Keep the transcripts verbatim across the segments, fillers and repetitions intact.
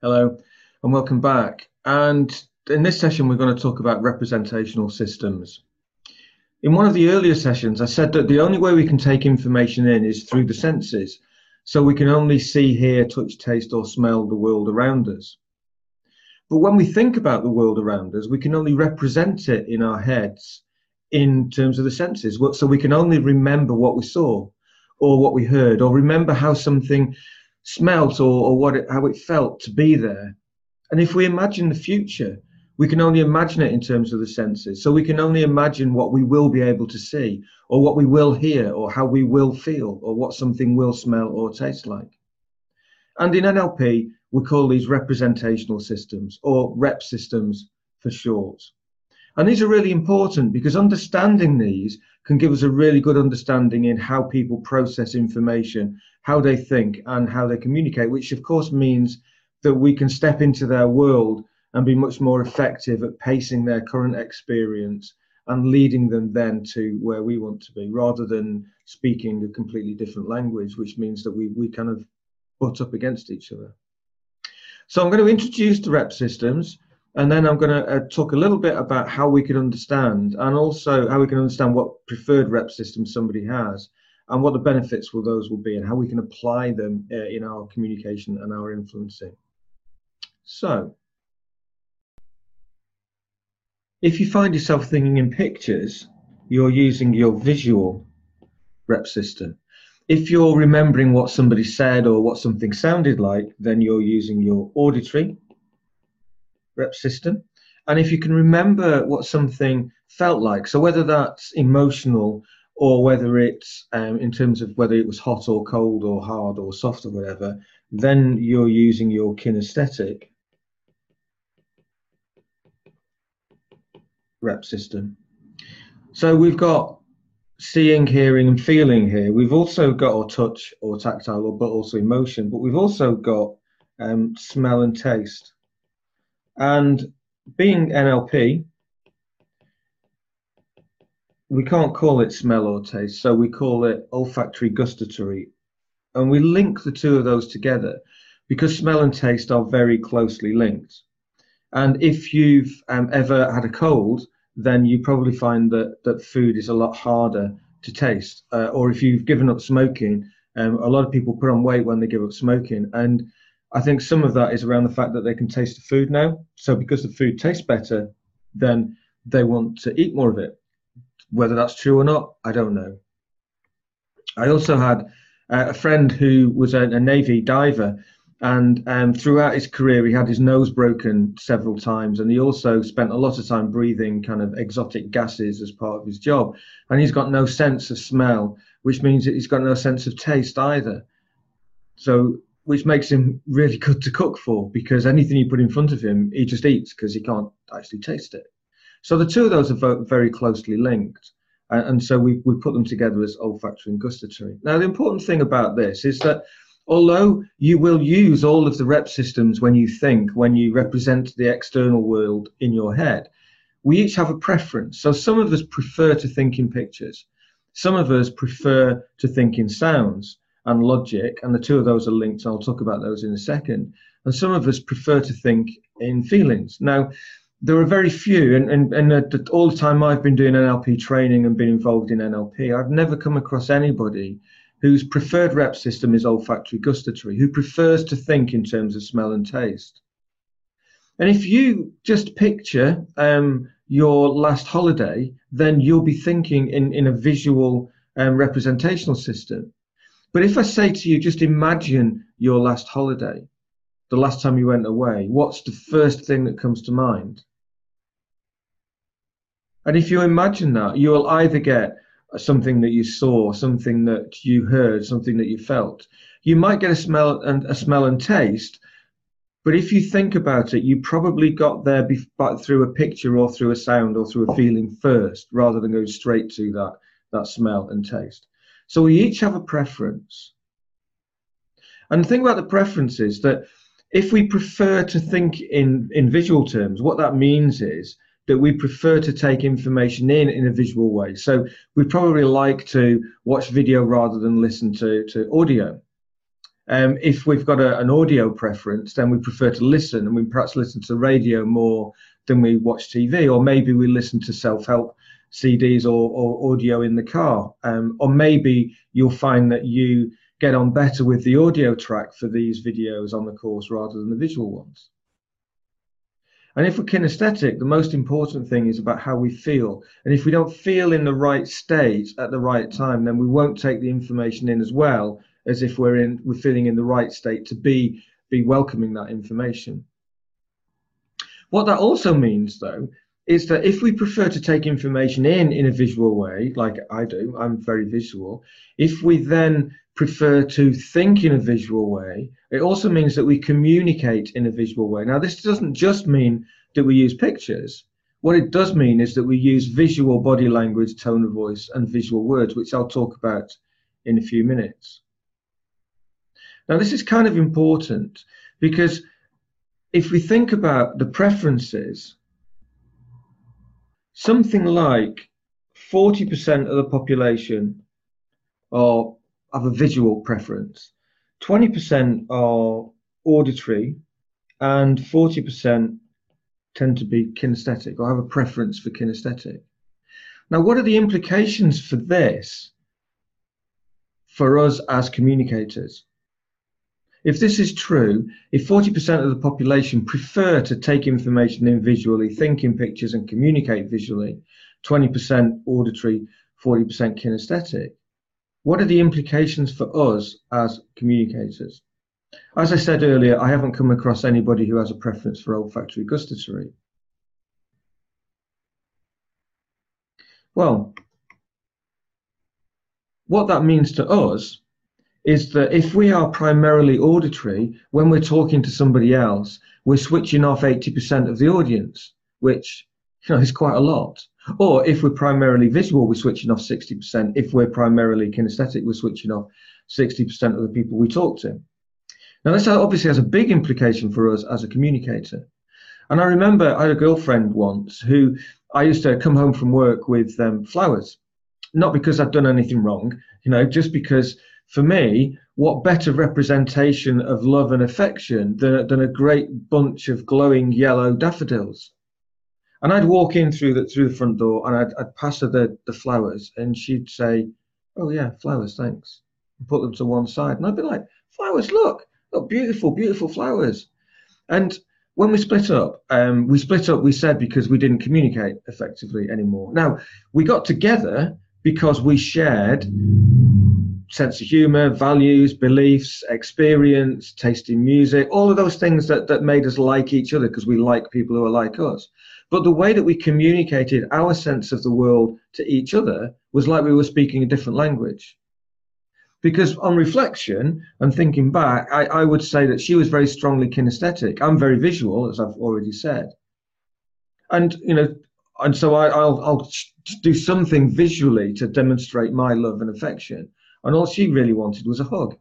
Hello and welcome back. And in this session, we're going to talk about representational systems. In one of the earlier sessions, I said that the only way we can take information in is through the senses. So we can only see, hear, touch, taste, or smell the world around us. But when we think about the world around us, we can only represent it in our heads in terms of the senses. So we can only remember what we saw or what we heard, or remember how something smelt or, or what it, how it felt to be there. And if we imagine the future, we can only imagine it in terms of the senses. So we can only imagine what we will be able to see, or what we will hear, or how we will feel, or what something will smell or taste like. And in N L P, we call these representational systems, or rep systems for short. And these are really important because understanding these can give us a really good understanding in how people process information, how they think, and how they communicate, which of course means that we can step into their world and be much more effective at pacing their current experience and leading them then to where we want to be, rather than speaking a completely different language, which means that we, we kind of butt up against each other. So I'm going to introduce the rep systems, and then I'm going to uh, talk a little bit about how we can understand, and also how we can understand what preferred rep system somebody has, and what the benefits will those will be, and how we can apply them uh, in our communication and our influencing. So, if you find yourself thinking in pictures, you're using your visual rep system. If you're remembering what somebody said or what something sounded like, then you're using your auditory rep system. And if you can remember what something felt like, so whether that's emotional or whether it's um, in terms of whether it was hot or cold or hard or soft or whatever, then you're using your kinesthetic rep system. So we've got seeing, hearing, and feeling here. We've also got our touch or tactile, but also emotion, but we've also got um, smell and taste. And being N L P, we can't call it smell or taste, so we call it olfactory gustatory. And we link the two of those together because smell and taste are very closely linked. And if you've um, ever had a cold, then you probably find that, that food is a lot harder to taste. Uh, or if you've given up smoking, um, a lot of people put on weight when they give up smoking. And I think some of that is around the fact that they can taste the food now. So because the food tastes better, then they want to eat more of it. Whether that's true or not, I don't know. I also had uh, a friend who was a, a Navy diver, and um, throughout his career, he had his nose broken several times, and he also spent a lot of time breathing kind of exotic gases as part of his job. And he's got no sense of smell, which means that he's got no sense of taste either. So, which makes him really good to cook for, because anything you put in front of him, he just eats because he can't actually taste it. So the two of those are very closely linked. And so we, we put them together as olfactory and gustatory. Now, the important thing about this is that although you will use all of the rep systems when you think, when you represent the external world in your head, we each have a preference. So some of us prefer to think in pictures. Some of us prefer to think in sounds and logic, and the two of those are linked. I'll talk about those in a second. And some of us prefer to think in feelings. Now, there are very few, and, and, and uh, all the time I've been doing N L P training and been involved in N L P, I've never come across anybody whose preferred rep system is olfactory gustatory, who prefers to think in terms of smell and taste. And if you just picture um, your last holiday, then you'll be thinking in, in a visual um, representational system. But if I say to you, just imagine your last holiday, the last time you went away, what's the first thing that comes to mind? And if you imagine that, you will either get something that you saw, something that you heard, something that you felt. You might get a smell and a smell and taste, but if you think about it, you probably got there be, through a picture or through a sound or through a feeling first, rather than going straight to that, that smell and taste. So we each have a preference. And the thing about the preference is that if we prefer to think in, in visual terms, what that means is that we prefer to take information in in a visual way. So we probably like to watch video rather than listen to, to audio. Um, if we've got a, an audio preference, then we prefer to listen, and we perhaps listen to radio more than we watch T V, or maybe we listen to self-help C Ds or, or audio in the car. Um, or maybe you'll find that you get on better with the audio track for these videos on the course rather than the visual ones. And if we're kinesthetic, the most important thing is about how we feel. And if we don't feel in the right state at the right time, then we won't take the information in as well as if we're in we're feeling in the right state to be be welcoming that information. What that also means, though, is that if we prefer to take information in in a visual way, like I do, I'm very visual, if we then prefer to think in a visual way, it also means that we communicate in a visual way. Now, this doesn't just mean that we use pictures. What it does mean is that we use visual body language, tone of voice, and visual words, which I'll talk about in a few minutes. Now, this is kind of important because if we think about the preferences, something like forty percent of the population are have a visual preference, twenty percent are auditory, and forty percent tend to be kinesthetic or have a preference for kinesthetic. Now, what are the implications for this for us as communicators? If this is true, if forty percent of the population prefer to take information in visually, think in pictures and communicate visually, twenty percent auditory, forty percent kinesthetic, what are the implications for us as communicators? As I said earlier, I haven't come across anybody who has a preference for olfactory gustatory. Well, what that means to us is that if we are primarily auditory, when we're talking to somebody else, we're switching off eighty percent of the audience, which, you know, is quite a lot. Or if we're primarily visual, we're switching off sixty percent. If we're primarily kinesthetic, we're switching off sixty percent of the people we talk to. Now, this obviously has a big implication for us as a communicator. And I remember I had a girlfriend once who I used to come home from work with um, flowers, not because I'd done anything wrong, you know, just because for me, what better representation of love and affection than, than a great bunch of glowing yellow daffodils? And I'd walk in through the through the front door, and I'd, I'd pass her the, the flowers, and she'd say, "Oh yeah, flowers, thanks," and put them to one side. And I'd be like, "Flowers, look, look, beautiful, beautiful flowers." And when we split up, um, we split up, we said, because we didn't communicate effectively anymore. Now, we got together because we shared sense of humor, values, beliefs, experience, taste in music, all of those things that, that made us like each other because we like people who are like us. But the way that we communicated our sense of the world to each other was like we were speaking a different language. Because on reflection and thinking back, I, I would say that she was very strongly kinesthetic. I'm very visual, as I've already said. And, you know, and so I, I'll, I'll do something visually to demonstrate my love and affection. And all she really wanted was a hug.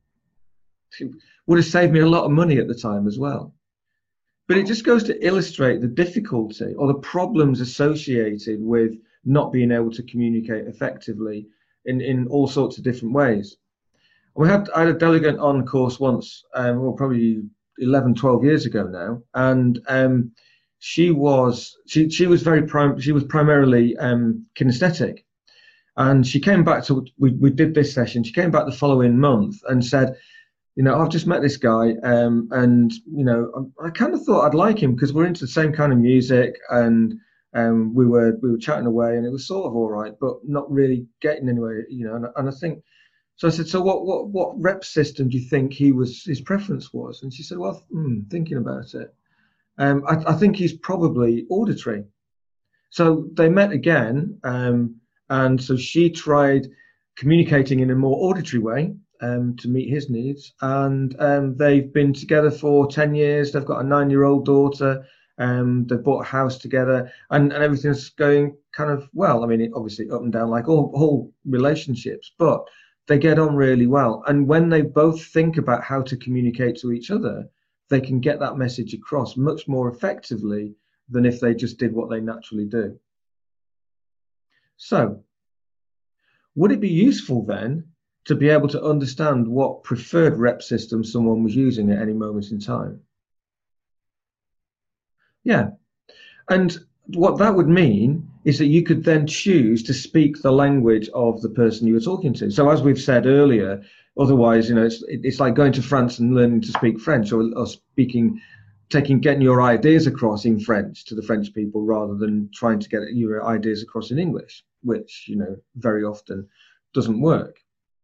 She would have saved me a lot of money at the time as well. But it just goes to illustrate the difficulty or the problems associated with not being able to communicate effectively in, in all sorts of different ways. We had, I had a delegate on course once, um, well, probably eleven, twelve years ago now. And um, she was, she, she was very prim she was primarily um, kinesthetic. And she came back to, we, we did this session, she came back the following month and said, you know, I've just met this guy um, and, you know, I, I kind of thought I'd like him because we're into the same kind of music and um, we were we were chatting away and it was sort of all right, but not really getting anywhere, you know, and, and I think, so I said, so what, what, what rep system do you think he was, his preference was? And she said, well, hmm, thinking about it, um, I, I think he's probably auditory. So they met again. Um, And so she tried communicating in a more auditory way um, to meet his needs. And um, they've been together for ten years. They've got a nine-year-old daughter. Um, they've bought a house together, and, and everything's going kind of well. I mean, obviously up and down like all, all relationships, but they get on really well. And when they both think about how to communicate to each other, they can get that message across much more effectively than if they just did what they naturally do. So, would it be useful then to be able to understand what preferred rep system someone was using at any moment in time. Yeah. And what that would mean is that you could then choose to speak the language of the person you were talking to. So as we've said earlier, otherwise, you know, it's, it's like going to France and learning to speak French, or, or speaking, taking, getting your ideas across in French to the French people rather than trying to get your ideas across in English, which, you know, very often doesn't work.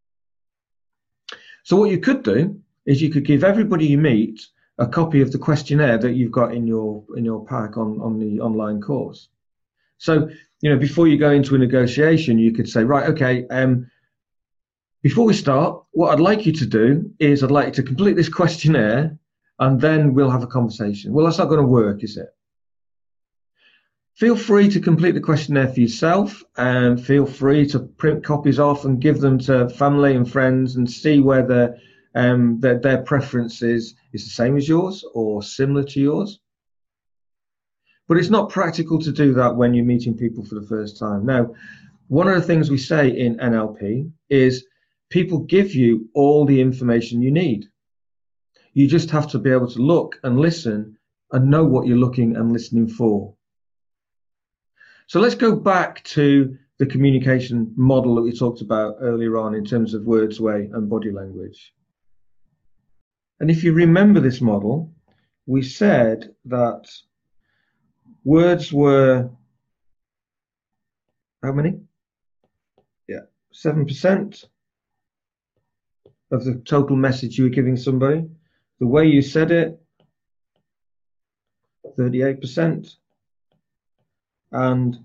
So what you could do is you could give everybody you meet a copy of the questionnaire that you've got in your in your pack on, on the online course. So, you know, before you go into a negotiation, you could say, right, okay, um, before we start, what I'd like you to do is I'd like you to complete this questionnaire and then we'll have a conversation. Well, that's not going to work, is it? Feel free to complete the questionnaire for yourself, and feel free to print copies off and give them to family and friends and see whether um, their, their preferences is the same as yours or similar to yours. But it's not practical to do that when you're meeting people for the first time. Now, one of the things we say in N L P is people give you all the information you need. You just have to be able to look and listen and know what you're looking and listening for. So let's go back to the communication model that we talked about earlier on in terms of words, way, and body language. And if you remember this model, we said that words were, how many? Yeah, seven percent of the total message you were giving somebody. The way you said it, thirty-eight percent. And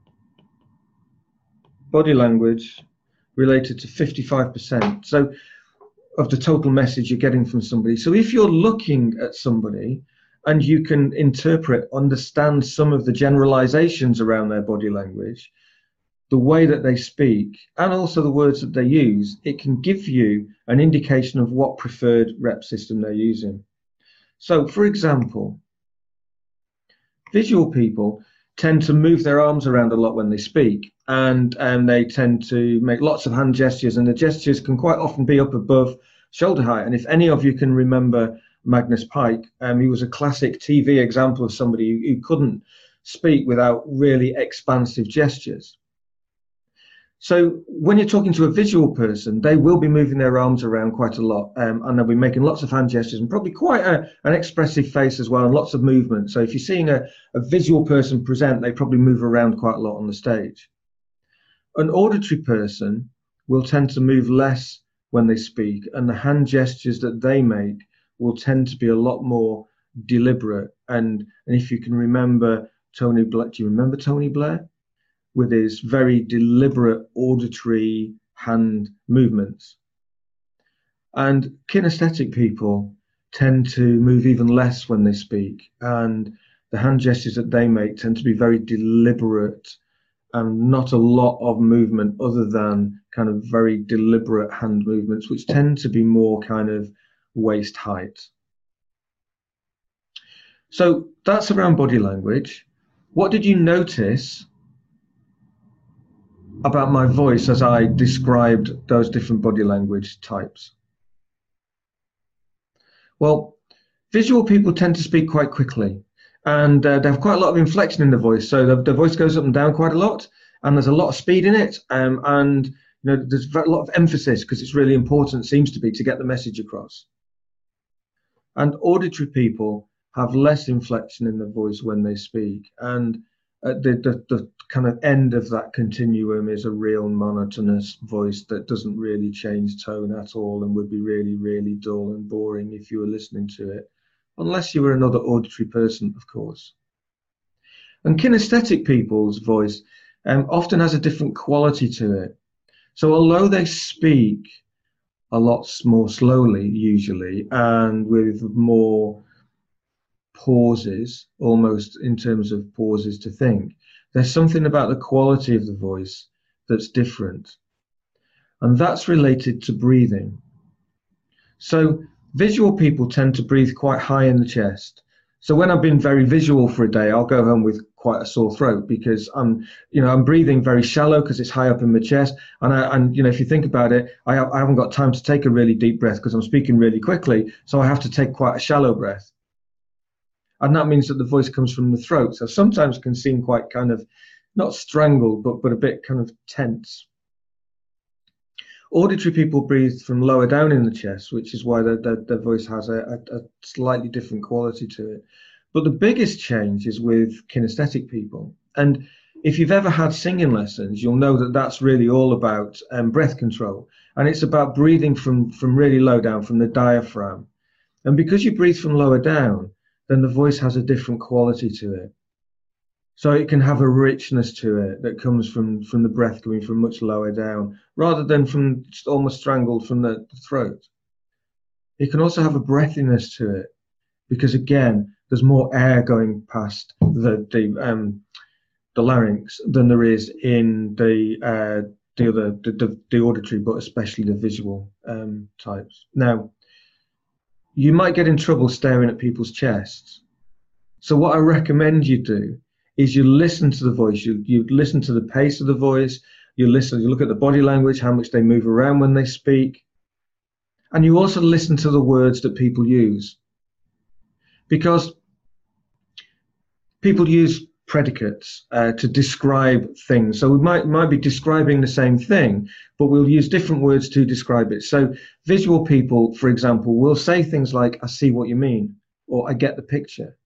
body language related to fifty-five percent. So of the total message you're getting from somebody. So if you're looking at somebody and you can interpret, understand some of the generalizations around their body language, the way that they speak, and also the words that they use, it can give you an indication of what preferred rep system they're using. So, for example, visual people tend to move their arms around a lot when they speak, and and they tend to make lots of hand gestures, and the gestures can quite often be up above shoulder height. And if any of you can remember Magnus Pyke, um, he was a classic T V example of somebody who, who couldn't speak without really expansive gestures. So when you're talking to a visual person, they will be moving their arms around quite a lot, um, and they'll be making lots of hand gestures and probably quite a, an expressive face as well, and lots of movement. So if you're seeing a, a visual person present, they probably move around quite a lot on the stage. An auditory person will tend to move less when they speak, and the hand gestures that they make will tend to be a lot more deliberate. And, and if you can remember Tony Blair, do you remember Tony Blair? With his very deliberate auditory hand movements. And kinesthetic people tend to move even less when they speak, and the hand gestures that they make tend to be very deliberate and not a lot of movement other than kind of very deliberate hand movements, which tend to be more kind of waist height. So that's around body language. What did you notice about my voice as I described those different body language types? Well, visual people tend to speak quite quickly, and uh, they have quite a lot of inflection in the voice. So the, the voice goes up and down quite a lot, and there's a lot of speed in it, um, and you know, there's a lot of emphasis because it's really important, seems to be, to get the message across. And auditory people have less inflection in the voice when they speak, and at the, the, the kind of end of that continuum is a real monotonous voice that doesn't really change tone at all and would be really, really dull and boring if you were listening to it, unless you were another auditory person, of course. And kinesthetic people's voice um, often has a different quality to it. So although they speak a lot more slowly, usually, and with more pauses, almost in terms of pauses to think, there's something about the quality of the voice that's different. And that's related to breathing. So visual people tend to breathe quite high in the chest. So when I've been very visual for a day, I'll go home with quite a sore throat because I'm, you know, I'm breathing very shallow because it's high up in my chest. And I, and you know, if you think about it, I, I haven't got time to take a really deep breath because I'm speaking really quickly. So I have to take quite a shallow breath. And that means that the voice comes from the throat. So sometimes it can seem quite kind of, not strangled, but, but a bit kind of tense. Auditory people breathe from lower down in the chest, which is why their, their, their voice has a, a, a slightly different quality to it. But the biggest change is with kinesthetic people. And if you've ever had singing lessons, you'll know that that's really all about um, breath control. And it's about breathing from, from really low down, from the diaphragm. And because you breathe from lower down, then the voice has a different quality to it. So it can have a richness to it that comes from, from the breath coming from much lower down, rather than from just almost strangled from the, the throat. It can also have a breathiness to it, because again, there's more air going past the the, um, the larynx than there is in the uh, the other the, the, the auditory, but especially the visual um, types. Now, you might get in trouble staring at people's chests. So what I recommend you do is you listen to the voice, you, you listen to the pace of the voice, you listen, you look at the body language, how much they move around when they speak, and you also listen to the words that people use. Because people use predicates uh, to describe things. So we might, might be describing the same thing, but we'll use different words to describe it. So visual people, for example, will say things like, I see what you mean, or I get the picture.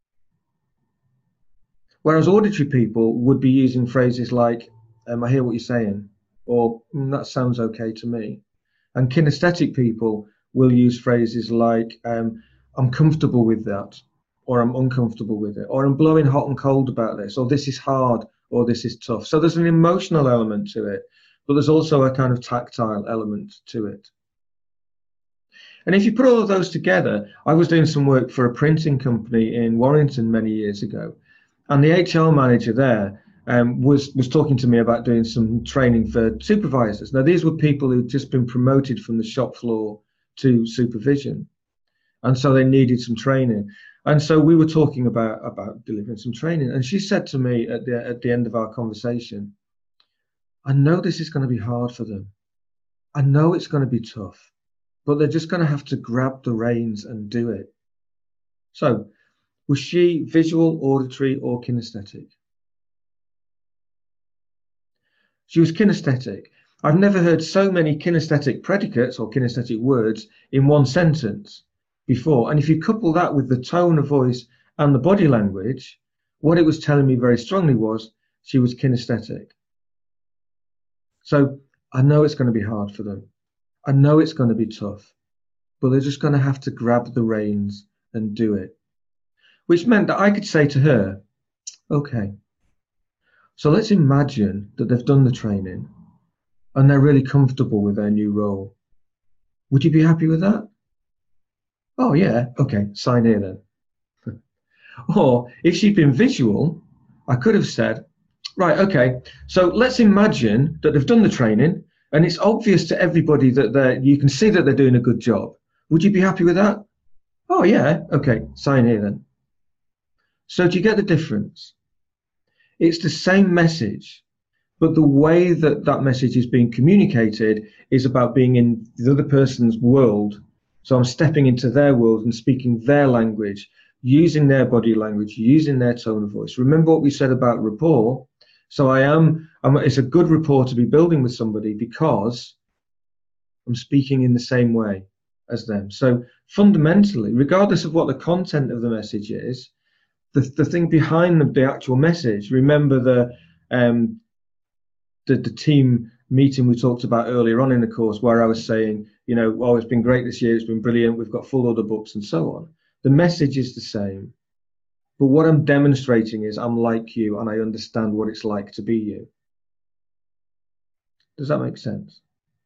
Whereas auditory people would be using phrases like, um, I hear what you're saying, or mm, that sounds okay to me. And kinesthetic people will use phrases like, um, I'm comfortable with that, or I'm uncomfortable with it, or I'm blowing hot and cold about this, or this is hard, or this is tough. So there's an emotional element to it, but there's also a kind of tactile element to it. And if you put all of those together, I was doing some work for a printing company in Warrington many years ago. And the H R manager there um, was, was talking to me about doing some training for supervisors. Now, these were people who'd just been promoted from the shop floor to supervision. And so they needed some training. And so we were talking about, about delivering some training. And she said to me at the, at the end of our conversation, I know this is going to be hard for them. I know it's going to be tough, but they're just going to have to grab the reins and do it. So, was she visual, auditory, or kinesthetic? She was kinesthetic. I've never heard so many kinesthetic predicates or kinesthetic words in one sentence before. And if you couple that with the tone of voice and the body language, what it was telling me very strongly was she was kinesthetic. So I know it's going to be hard for them. I know it's going to be tough, but they're just going to have to grab the reins and do it. Which meant that I could say to her, okay, so let's imagine that they've done the training and they're really comfortable with their new role. Would you be happy with that? Oh, yeah, okay, sign here then. Or if she'd been visual, I could have said, right, okay, so let's imagine that they've done the training and it's obvious to everybody that they're, you can see that they're doing a good job. Would you be happy with that? Oh, yeah, okay, sign here then. So do you get the difference? It's the same message, but the way that that message is being communicated is about being in the other person's world. So I'm stepping into their world and speaking their language, using their body language, using their tone of voice. Remember what we said about rapport? So I am, I'm, it's a good rapport to be building with somebody because I'm speaking in the same way as them. So fundamentally, regardless of what the content of the message is, The, the thing behind the, the actual message, remember the, um, the the team meeting we talked about earlier on in the course where I was saying, you know, oh, it's been great this year, it's been brilliant, we've got full order books and so on. The message is the same, but what I'm demonstrating is I'm like you and I understand what it's like to be you. Does that make sense?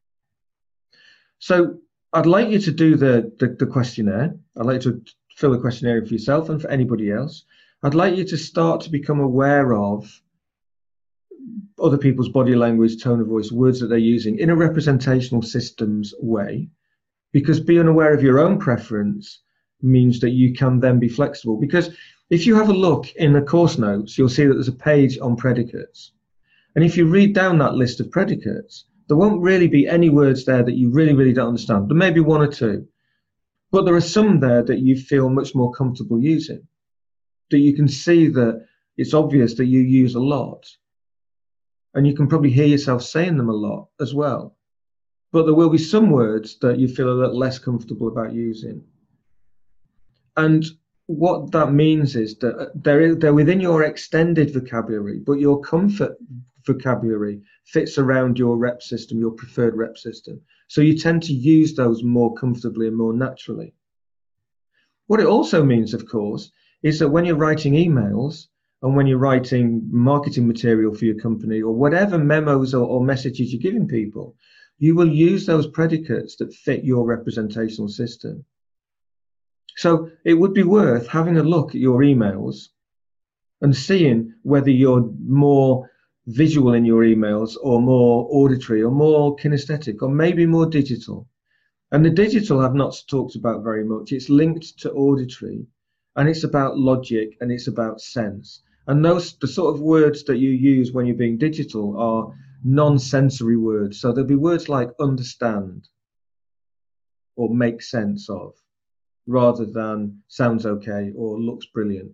So I'd like you to do the, the, the questionnaire. I'd like you to fill the questionnaire for yourself and for anybody else. I'd like you to start to become aware of other people's body language, tone of voice, words that they're using in a representational systems way, because being aware of your own preference means that you can then be flexible. Because if you have a look in the course notes, you'll see that there's a page on predicates. And if you read down that list of predicates, there won't really be any words there that you really, really don't understand. There may be one or two, but there are some there that you feel much more comfortable using, that you can see that it's obvious that you use a lot. And you can probably hear yourself saying them a lot as well. But there will be some words that you feel a little less comfortable about using. And what that means is that they're, they're within your extended vocabulary, but your comfort vocabulary fits around your rep system, your preferred rep system. So you tend to use those more comfortably and more naturally. What it also means, of course, is that when you're writing emails and when you're writing marketing material for your company or whatever memos or, or messages you're giving people, you will use those predicates that fit your representational system. So it would be worth having a look at your emails and seeing whether you're more visual in your emails or more auditory or more kinesthetic or maybe more digital. And the digital I've not talked about very much. It's linked to auditory, and it's about logic, and it's about sense. And those, the sort of words that you use when you're being digital are non-sensory words. So there'll be words like understand or make sense of, rather than sounds okay or looks brilliant.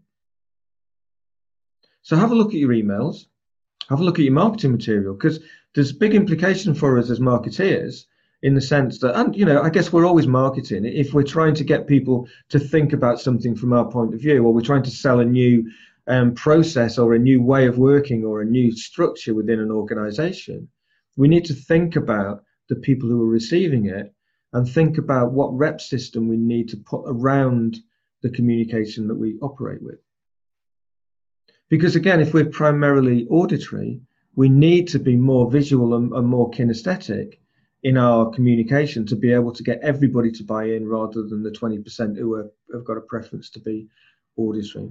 So have a look at your emails, have a look at your marketing material, because there's big implication for us as marketeers, in the sense that, and you know, I guess we're always marketing. If we're trying to get people to think about something from our point of view, or we're trying to sell a new um, process or a new way of working or a new structure within an organization, we need to think about the people who are receiving it and think about what rep system we need to put around the communication that we operate with. Because again, if we're primarily auditory, we need to be more visual and, and more kinesthetic in our communication to be able to get everybody to buy in, rather than the twenty percent who are, have got a preference to be auditory.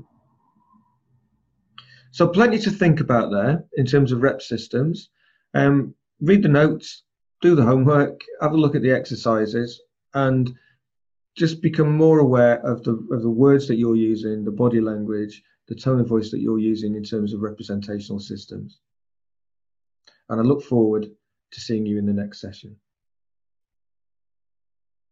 So plenty to think about there in terms of rep systems. Um, read the notes, do the homework, have a look at the exercises, and just become more aware of the, of the words that you're using, the body language, the tone of voice that you're using in terms of representational systems. And I look forward to seeing you in the next session.